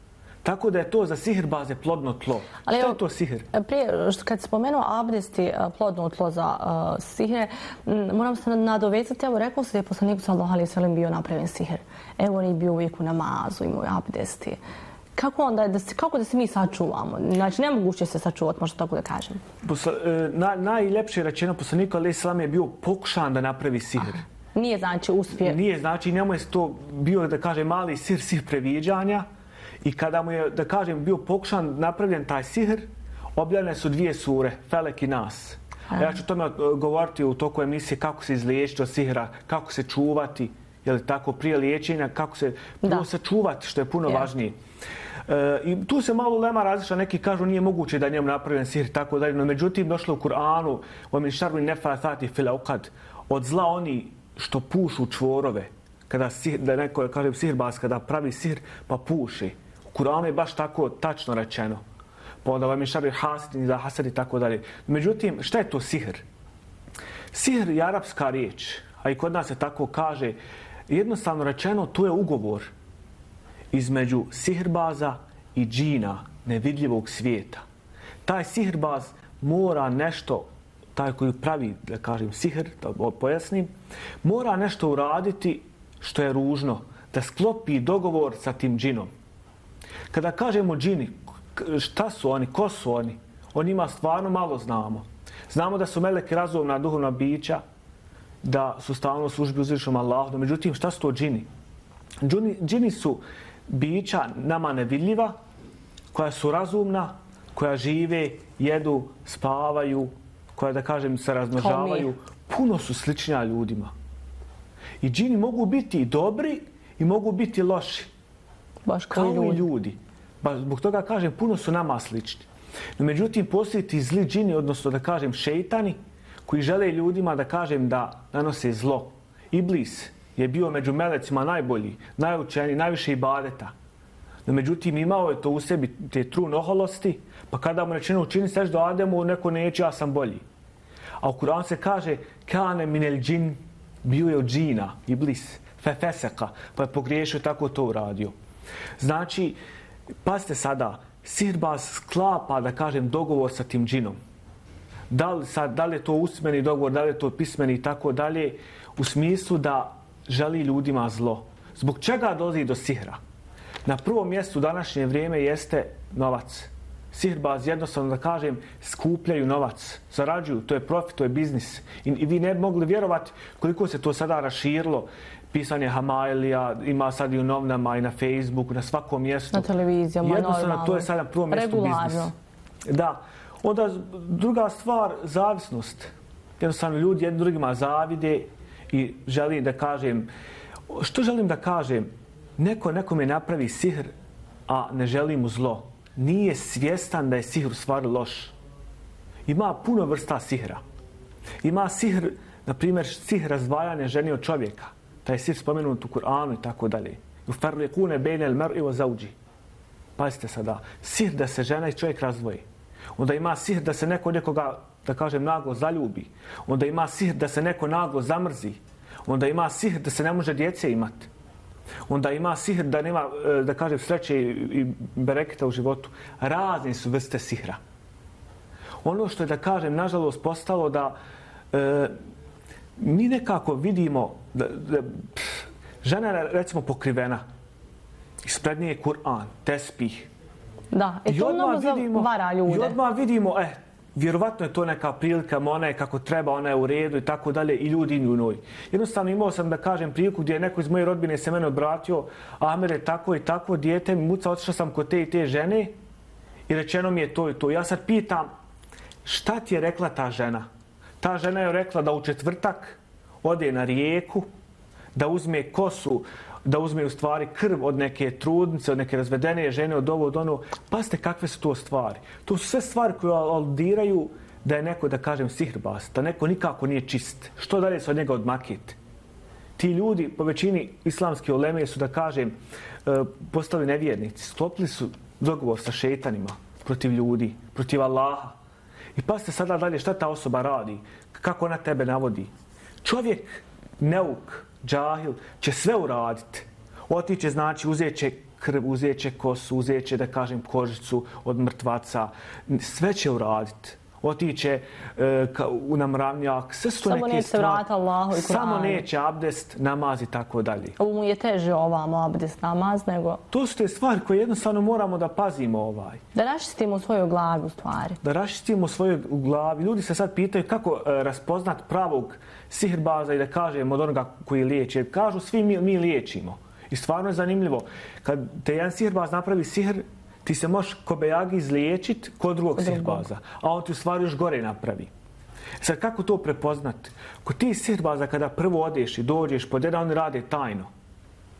Tako da je to za sihirbaze plodno tlo. Ali, što je to sihir? Prije, kad spomenuo abdest i plodno tlo za uh, sihir, moram se nadovezati, evo, rekao se da je poslanik sallallahu alejhi ve sellem bio napravljen sihir. Evo, on je bio uvijek u namazu, imao je abdesti. Kako onda, da se, kako da se mi sačuvamo? Znači, nemoguće se sačuvati, možda tako da kažem. Posla, na, najljepše rečeno, poslanik alejhi selam je bio pokušan da napravi sihr. Aha. Nije znači uspije. Nije znači, njemu je to bio, da kažem, mali sihr, sihr previđanja. I kada mu je, da kažem, bio pokušan napravljen taj sihr, objavljene su dvije sure, Felek i Nas. A ja ću tome govoriti u toku emisije kako se izliječiti od sihra, kako se čuvati, je li tako, prije liječenja, kako se prvo sačuvati, što je puno yeah. važnije. E, I tu se malo ulema različita, neki kažu nije moguće da je njemu napravljen sihr i tako dalje, no međutim došlo u Kur'anu وَمِنْ شَرِّ النَّفَّاثَاتِ فِي الْعُقَدِ od zla oni što pušu čvorove, kada sihr, da neko kažem sihrbaz, kada pravi sihr pa puši. U Kur'anu je baš tako tačno rečeno. Pa onda vam je šarri hasidin za hasad i tako dalje. Međutim, šta je to sihr? Sihr je arapska riječ, a i kod nas se tako kaže. Jednostavno rečeno, to je ugovor između sihrbaza i džina nevidljivog svijeta. Taj sihrbaz mora nešto, taj koji pravi, da kažem, sihr, da pojasnim, mora nešto uraditi što je ružno, da sklopi dogovor sa tim džinom. Kada kažemo džini, šta su oni, ko su oni? O njima stvarno malo znamo. Znamo da su meleki razumna duhovna bića, da su stalno u službi uzvišenom Allahu. Međutim, šta su to džini? Džini, džini su bića nama nevidljiva, koja su razumna, koja žive, jedu, spavaju, koja, da kažem, se razmnožavaju. Puno su sličnija ljudima. I džini mogu biti i dobri i mogu biti loši. Baš kao ljudi. i ljudi. Ba, zbog toga kažem, puno su nama slični. No, međutim, postoji ti zli džini, odnosno da kažem šeitani, koji žele ljudima da kažem da nanose zlo. Iblis je bio među melecima najbolji, najučeniji, najviše ibadeta. No, međutim, imao je to u sebi te trun oholosti, pa kada mu rečeno učini seš do Ademu, neko neće, ja sam bolji. A u Kur'anu se kaže kane minel džin, bio je od džina, Iblis, fefeseka, pa je pogriješio, tako to uradio. Znači, pazite sada, sihirbaz sklapa, da kažem, dogovor sa tim džinom. Da li, sad, da li je to usmeni dogovor, da li je to pismeni i tako dalje, u smislu da želi ljudima zlo. Zbog čega dolazi do sihra? Na prvom mjestu u današnje vrijeme jeste novac. Sihirbaz, jednostavno da kažem, skupljaju novac, zarađuju, to je profit, to je biznis. I, i vi ne bi mogli vjerovati koliko se to sada raširilo. Pisanje Hamailija, ima sad i u novinama i na Facebooku, na svakom mjestu. Na televizijama, jednostavno, normalno. to je sada na prvom mjestu biznis. Da. Onda druga stvar, zavisnost. Jednostavno ljudi jednim drugima zavide i želim da kažem, što želim da kažem? Neko nekome napravi sihr, a ne želi mu zlo. Nije svjestan da je sihr u stvari loš. Ima puno vrsta sihra. Ima sihr, na primjer, sihr razdvajanja žene od čovjeka. Taj je sihr spomenut u Kur'anu i tako dalje. U farlikune bejnel mer'i wa zauđi. Pazite sada, sihr da se žena i čovjek razdvoji. Onda ima sihr da se neko nekoga, da kažem, naglo zaljubi. Onda ima sihr da se neko naglo zamrzi. Onda ima sihr da se ne može djece imati. Onda ima sihr da nema, da kažem, sreće i bereketa u životu. Razne su vrste sihra. Ono što je, da kažem, nažalost postalo da e, mi nekako vidimo da, da pff, žena je, recimo, pokrivena. Ispred nje je Kur'an, tespih. Da, i to mnogo zavara ljude. I odmah vidimo, eh, vjerovatno je to neka prilika, ona je kako treba, ona je u redu i tako dalje, i ljudi i njoj. Jednostavno imao sam, da kažem, priliku gdje je neko iz moje rodbine se mene obratio, Amer je tako i tako, dijete mi muca, otišao sam kod te i te žene i rečeno mi je to i to. Ja sad pitam, šta ti je rekla ta žena? Ta žena je rekla da u četvrtak ode na rijeku, da uzme kosu, da uzme u stvari krv od neke trudnice, od neke razvedene žene, od ovo, od ono. Pazite kakve su to stvari. To su sve stvari koje aludiraju da je neko, da kažem, sihrbaz, da neko nikako nije čist. Što dalje se od njega odmakiti? Ti ljudi, po većini islamske uleme, su, da kažem, postali nevjernici. Sklopili su dogovor sa šeitanima protiv ljudi, protiv Allaha. I pazite sada dalje šta ta osoba radi, kako ona tebe navodi. Čovjek, neuk, džahil, će sve uraditi. Otiće, znači, uzet će krv, uzet će kosu, uzet će, da kažem, kožicu od mrtvaca. Sve će uraditi. Otiće e, u namravnjak. Sve su to samo neke stvari. Samo neće vrata Allahu i Kur'anu. Samo neće abdest, namaz i tako dalje. Ovo mu je teže ovamo abdest, namaz, nego... To su te stvari koje jednostavno moramo da pazimo ovaj. Da raščistimo u svojoj glavi u stvari. Da raščistimo u svojoj glavi. Ljudi se sad pitaju kako e, raspoznat pravog sihirbaza i da kažem od onoga koji liječi. Kažu svi mi, mi liječimo. I stvarno je zanimljivo. Kad te jedan sihirbaz napravi sihr, ti se možeš kobejagi izliječiti kod drugog sihirbaza. A on ti u stvari još gore napravi. Sad kako to prepoznati? Kod ti sihirbaza kada prvo odeš i dođeš pod jedan, oni rade tajno.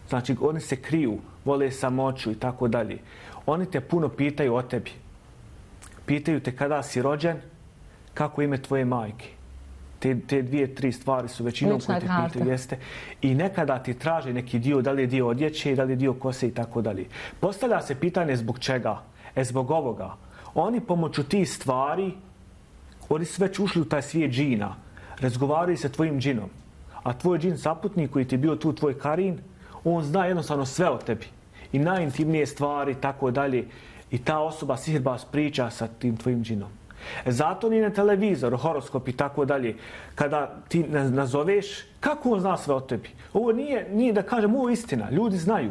Znači, oni se kriju, vole samoću i tako dalje. Oni te puno pitaju o tebi. Pitaju te kada si rođen, kako ime tvoje majke. Te, te dvije, tri stvari su većinom koje te pitaju, jeste. I nekada ti traže neki dio, da li je dio odjeće, da li je dio kose i tako dalje. Postavlja se pitanje zbog čega? E, zbog ovoga. Oni pomoću tih stvari, oni su već ušli u taj svijet džina. Razgovaraju sa tvojim džinom. A tvoj džin saputnik koji ti je bio tu, tvoj Karin, on zna jednostavno sve o tebi. I najintimnije stvari i tako dalje. I ta osoba sihirbaz priča sa tim tvojim džinom. Zato ni na televizoru, horoskop i tako dalje, kada ti nazoveš, kako on zna sve o tebi? Ovo nije, nije da kažem, ovo je istina, ljudi znaju.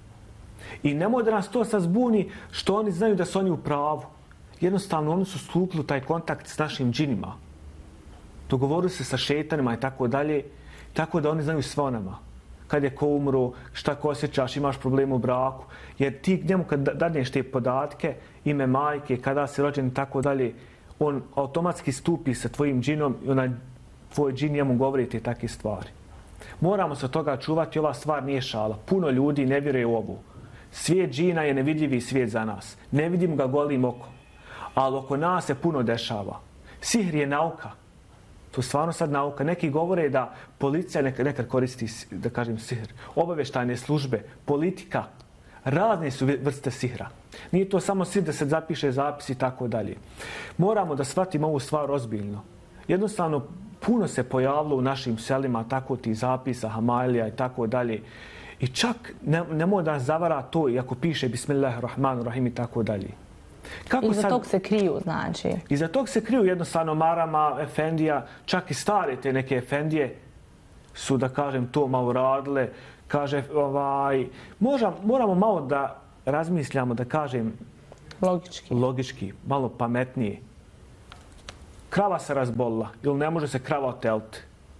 I nemoj da nas to sad zbuni što oni znaju da su oni u pravu. Jednostavno, oni su stupili taj kontakt s našim džinima. Dogovorili se sa šetanima i tako dalje, tako da oni znaju sve o nama. Kad je ko umro, šta ko osjećaš, imaš problem u braku. Jer ti njemu kad dadneš te podatke, ime majke, kada si rođen i tako dalje, on automatski stupi sa tvojim džinom i onaj tvoj džin njemu govori te takve stvari. Moramo se od toga čuvati, ova stvar nije šala. Puno ljudi ne vjeruje u ovu. Svijet džina je nevidljivi svijet za nas. Ne vidimo ga golim okom. Ali oko nas se puno dešava. Sihr je nauka. To je stvarno sad nauka. Neki govore da policija nekad, nekad koristi, da kažem, sihr. Obavještajne službe, politika, razne su vrste sihra. Nije to samo sihr da se zapiše zapis i tako dalje. Moramo da shvatimo ovu stvar ozbiljno. Jednostavno, puno se pojavilo u našim selima tako ti zapisa, hamailija i tako dalje. I čak ne, nemoj da nas zavara to, iako piše Bismillahirrahmanirrahim i tako dalje. Kako Iza sad, tog se kriju, znači? Iza tog se kriju jednostavno marama, efendija, čak i stare te neke efendije su, da kažem, to malo radile. Kaže, ovaj, možda, moramo malo da razmišljamo, da kažem, logički, logički malo pametnije. Krava se razbolila ili ne može se krava oteliti.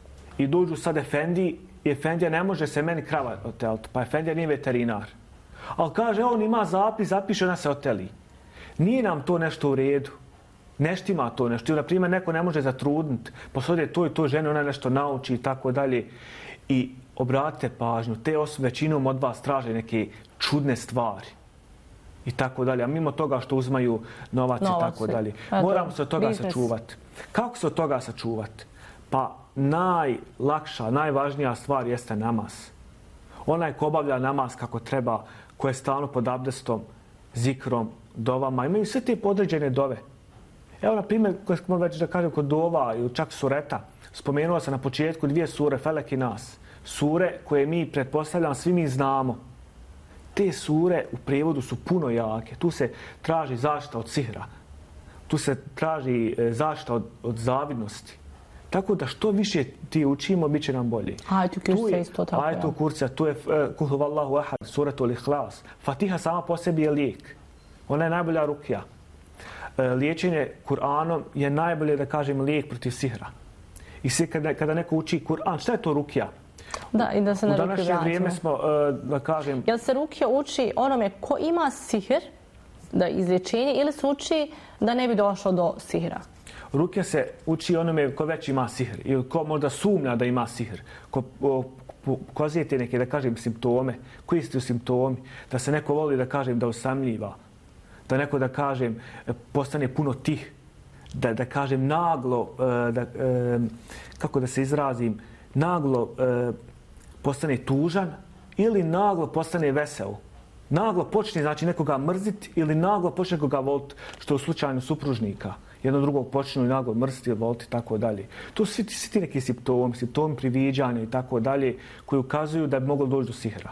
I dođu sad efendiji i efendija ne može se meni krava oteliti. Pa efendija nije veterinar. Ali kaže, on ima zapis, zapiše, ona se oteli. Nije nam to nešto u redu. Nešto ima to nešto. Ili, na primjer, neko ne može zatrudniti. Posodje to i to žene, ona nešto nauči i tako dalje. I obratite pažnju, te osobe većinom od vas traže neke čudne stvari. I tako dalje. A mimo toga što uzmaju novac, novac i tako dalje. Moramo se od toga business. sačuvati. Kako se od toga sačuvati? Pa najlakša, najvažnija stvar jeste namaz. Onaj ko obavlja namaz kako treba, ko je stalno pod abdestom, zikrom, dovama, imaju sve te podređene dove. Evo, na primjer, koje smo već da kažem kod dova ili čak sureta, spomenuo sam na početku dvije sure, Felek i Nas. Sure koje mi, pretpostavljam, svi mi znamo. Te sure u prijevodu su puno jake. Tu se traži zaštita od sihra. Tu se traži zaštita od, od zavidnosti. Tako da što više ti učimo, bit će nam bolje. Ajetu kurca isto tako. Ajetu kurca, tu je Kul huvallahu ahad, suratul ihlas. Fatiha sama po sebi je lijek. Ona je najbolja rukija. Liječenje Kur'anom je najbolje, da kažem, lijek protiv sihra. I svi kada, kada neko uči Kur'an, šta je to rukija? Da, i da se na rukiju vratimo. U današnje vrijeme smo, da kažem... Jel se rukija uči onome ko ima sihr, da izlječenje, ili se uči da ne bi došlo do sihra? Rukija se uči onome ko već ima sihr ili ko možda sumnja da ima sihr. Ko pokazuje te neke, da kažem, simptome. Koji su simptomi? Da se neko voli, da kažem, da osamljiva. Da neko, da kažem, postane puno tih. Da, da kažem, naglo, da, kako da se izrazim, naglo postane tužan ili naglo postane vesel. Naglo počne, znači, nekoga mrziti ili naglo počne nekoga voliti, što je u slučaju supružnika. Jedno drugog počnu naglo mrziti ili voliti i tako dalje. To su svi, svi ti neki simptomi, simptomi priviđanja i tako dalje, koji ukazuju da bi moglo doći do sihra.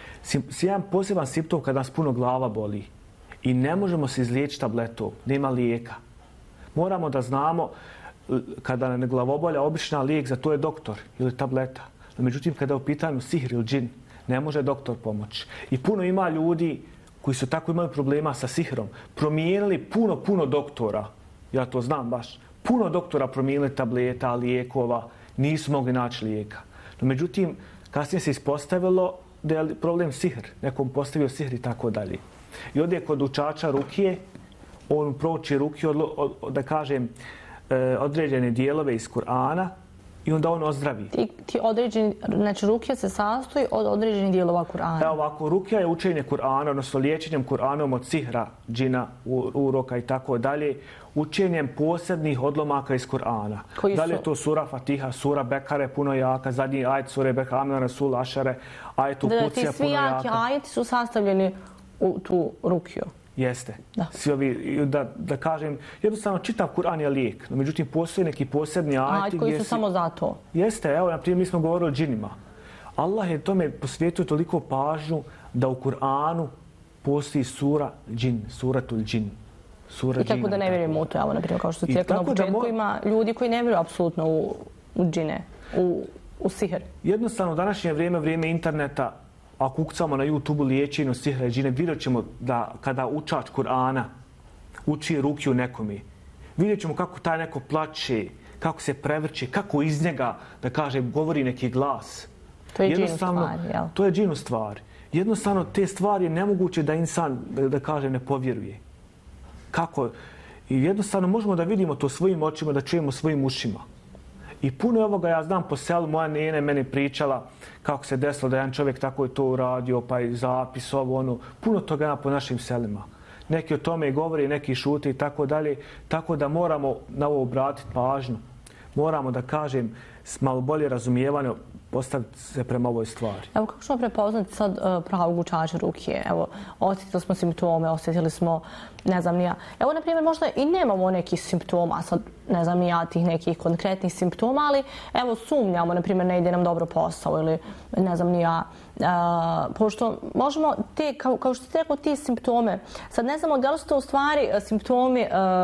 Jedan poseban simptom kada nas puno glava boli i ne možemo se izliječiti tabletom, nema lijeka. Moramo da znamo kada nam je glavobolja, obična lijek za to je doktor ili tableta. No, međutim, kada je u pitanju sihr ili džin, ne može doktor pomoći. I puno ima ljudi koji su tako imali problema sa sihrom, promijenili puno, puno doktora. Ja to znam baš. Puno doktora promijenili tableta, lijekova, nisu mogli naći lijeka. No, međutim, kasnije se ispostavilo da je problem sihr. Nekom postavio sihr i tako dalje. I ovdje kod učača rukije, on prouči rukije, od, od, od, da kažem, određene dijelove iz Kur'ana i onda on ozdravi. Ti, ti određeni, znači rukija se sastoji od određenih dijelova Kur'ana. Evo ovako, rukija je učenje Kur'ana, odnosno liječenjem Kur'anom od sihra, džina, uroka i tako dalje, učenjem posebnih odlomaka iz Kur'ana. Da li je to sura Fatiha, sura Bekare, puno jaka, zadnji ajet sure Bekare, Amna Rasul, Ašare, ajet u Kucija, puno jaka. Ti svi jaki ajeti su sastavljeni u tu rukiju. Jeste. Da. Svi ovi, da, da kažem, jednostavno čitav Kur'an je lijek, no međutim postoje neki posebni ajeti. Ajeti koji su si... samo za to. Jeste, evo, naprimjer, mi smo govorili o džinima. Allah je tome posvijetio toliko pažnju da u Kur'anu postoji sura džin, suratul džin. Sura I tako džina, da ne vjerujemo u to, evo, naprimjer, kao što se cijekao na početku, mo... ima ljudi koji ne vjeruju apsolutno u, u džine, u, u sihr. Jednostavno, u današnje vrijeme, vrijeme interneta, ako ukucamo na YouTube-u liječenju sihra i džine, vidjet ćemo da kada učač Kur'ana uči rukiju nekome, vidjet ćemo kako taj neko plače, kako se prevrće, kako iz njega, da kaže, govori neki glas. To je džinu stvar, jel? To je džinu stvar. Jednostavno, te stvari je nemoguće da insan, da, da kaže, ne povjeruje. Kako? I jednostavno možemo da vidimo to svojim očima, da čujemo svojim ušima. I puno ovoga ja znam po selu, moja nene meni pričala kako se desilo da jedan čovjek tako je to uradio, pa i zapis ovo, ono, puno toga ima po našim selima. Neki o tome i govori, neki šute i tako dalje, tako da moramo na ovo obratiti pažnju. Moramo da kažem, s malo bolje razumijevanje postaviti se prema ovoj stvari. Evo, kako ćemo prepoznati sad uh, pravog učača rukije? Evo, osjetili smo simptome, osjetili smo, ne znam, nija. Evo, na primjer, možda i nemamo nekih simptoma, sad, ne znam, nija tih nekih konkretnih simptoma, ali, evo, sumnjamo, na primjer, ne ide nam dobro posao ili, ne znam, nija. Uh, pošto možemo te, kao, kao što ste rekao, ti simptome, sad ne znamo da li su to u stvari simptomi,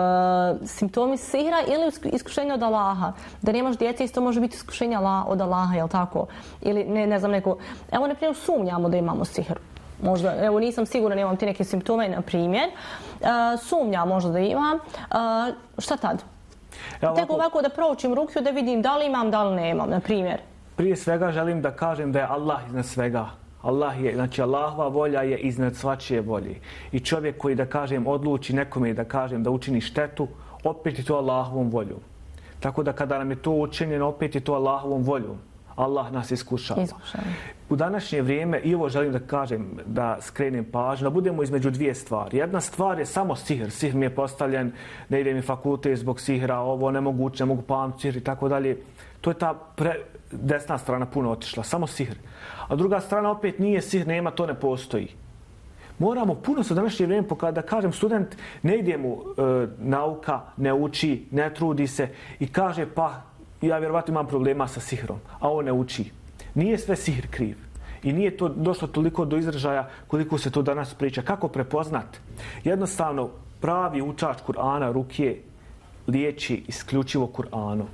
uh, simptomi sihra ili iskušenja od Allaha. Da nemaš djece, isto može biti iskušenja od Allaha, jel tako? Ili, ne, ne znam, neko... Evo, na primjer, sumnjamo da imamo sihr. Možda, evo, nisam sigurna, nemam ti neke simptome, na primjer. Uh, sumnjam možda da imam. Uh, šta tad? Ja, ovako... Tek ovako da proučim rukiju, da vidim da li imam, da li nemam, na primjer. Prije svega želim da kažem da je Allah iznad svega. Allah je, znači Allahova volja je iznad svačije volje. I čovjek koji, da kažem, odluči nekome da kažem da učini štetu, opet je to Allahovom voljom. Tako da kada nam je to učinjeno, opet je to Allahovom voljom. Allah nas iskušava. Iskušava. U današnje vrijeme, i ovo želim da kažem, da skrenem pažnju, da budemo između dvije stvari. Jedna stvar je samo sihr. Sihr mi je postavljen, ne ide mi fakultet zbog sihra, ovo nemoguće, ne mogu pamtiti sihr i tako dalje. To je ta pre, desna strana puno otišla, samo sihr. A druga strana opet nije sihr, nema, to ne postoji. Moramo puno se u današnje vrijeme pokazati, da kažem, student ne ide mu e, nauka, ne uči, ne trudi se i kaže pa ja vjerovatno imam problema sa sihrom, a on ne uči. Nije sve sihr kriv. I nije to došlo toliko do izražaja koliko se to danas priča. Kako prepoznat? Jednostavno, pravi učač Kur'ana, rukije, liječi isključivo Kur'anom.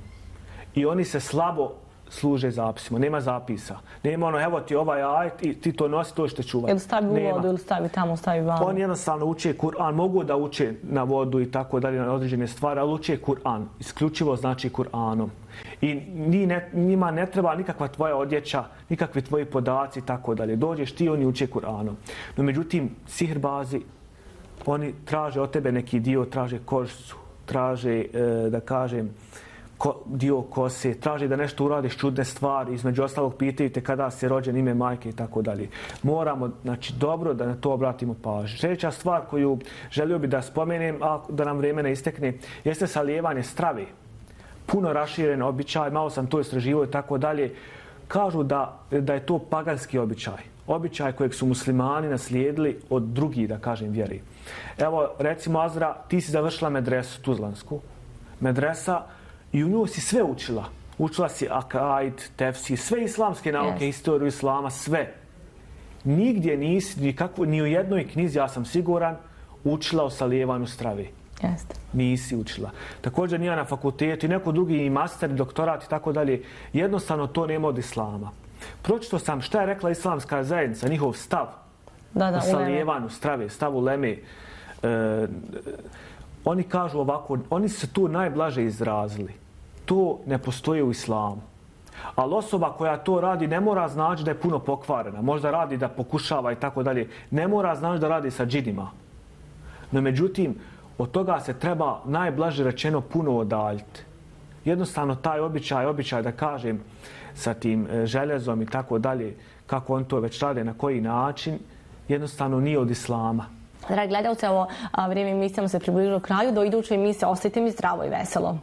I oni se slabo služe zapisima. Nema zapisa. Nema ono, evo ti ovaj ajet i ti to nosi, to što čuvati. Ili stavi u vodu, ili stavi tamo, stavi vamo. Oni jednostavno uče Kur'an. Mogu da uče na vodu i tako dalje, na određene stvari, ali uče Kur'an. Isključivo znači Kur'anom. I ne, njima ne treba nikakva tvoja odjeća, nikakvi tvoji podaci i tako dalje. Dođeš ti, oni uče Kur'anom. No međutim, sihrbazi, oni traže od tebe neki dio, traže kožicu, traže, e, da kažem, ko, dio kose, traže da nešto uradiš čudne stvari, između ostalog pitaju te kada si rođen, ime majke i tako dalje. Moramo, znači, dobro da na to obratimo pažnju. Sljedeća stvar koju želio bi da spomenem, a da nam vrijeme ne istekne, jeste salijevanje strave. Puno raširen običaj, malo sam to istraživao i tako dalje. Kažu da, da je to paganski običaj. Običaj kojeg su muslimani naslijedili od drugih, da kažem, vjeri. Evo, recimo, Azra, ti si završila medresu tuzlansku. Medresa, i u nju si sve učila. Učila si akaid, tefsir, sve islamske nauke, yes. Historiju islama, sve. Nigdje nisi, nikakvo, ni u jednoj knjizi, ja sam siguran, učila o salijevanju strave. Jeste. Nisi učila. Također nije na fakultetu i neko drugi i master, i doktorat i tako dalje. Jednostavno to nema od islama. Pročito sam šta je rekla islamska zajednica, njihov stav da, da, o salijevanju strave, stav uleme. E, oni kažu ovako, oni se tu najblaže izrazili. To ne postoji u islamu. Ali osoba koja to radi ne mora znači da je puno pokvarena. Možda radi da pokušava i tako dalje. Ne mora znači da radi sa džinima. No međutim, od toga se treba najblaže rečeno puno odaljiti. jednostavno taj običaj, običaj da kažem sa tim željezom i tako dalje, kako on to već rade, na koji način, jednostavno nije od islama. Dragi gledalci, evo vrijeme emisijama se približilo kraju. Do iduće emisije ostajte mi zdravo i veselo.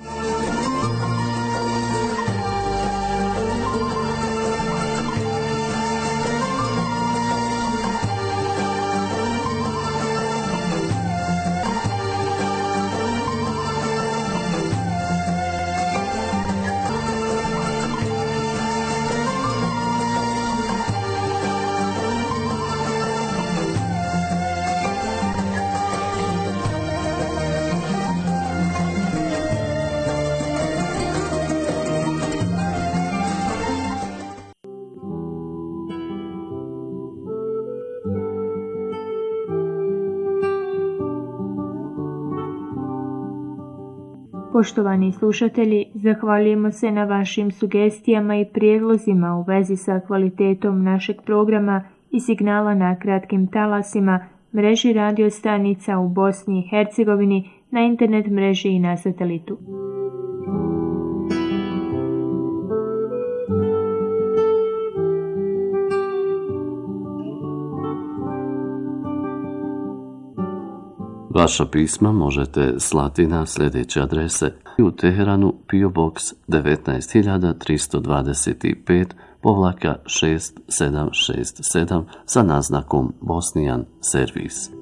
Poštovani slušatelji, zahvaljujemo se na vašim sugestijama i prijedlozima u vezi sa kvalitetom našeg programa i signala na kratkim talasima, mreži radio stanica u Bosni i Hercegovini, na internet mreži i na satelitu. Vaša pisma možete slati na sljedeće adrese: u Teheranu P O Box devetnaest hiljada tristo dvadeset pet povlaka šest sedam šest sedam sa naznakom Bosnian Servis.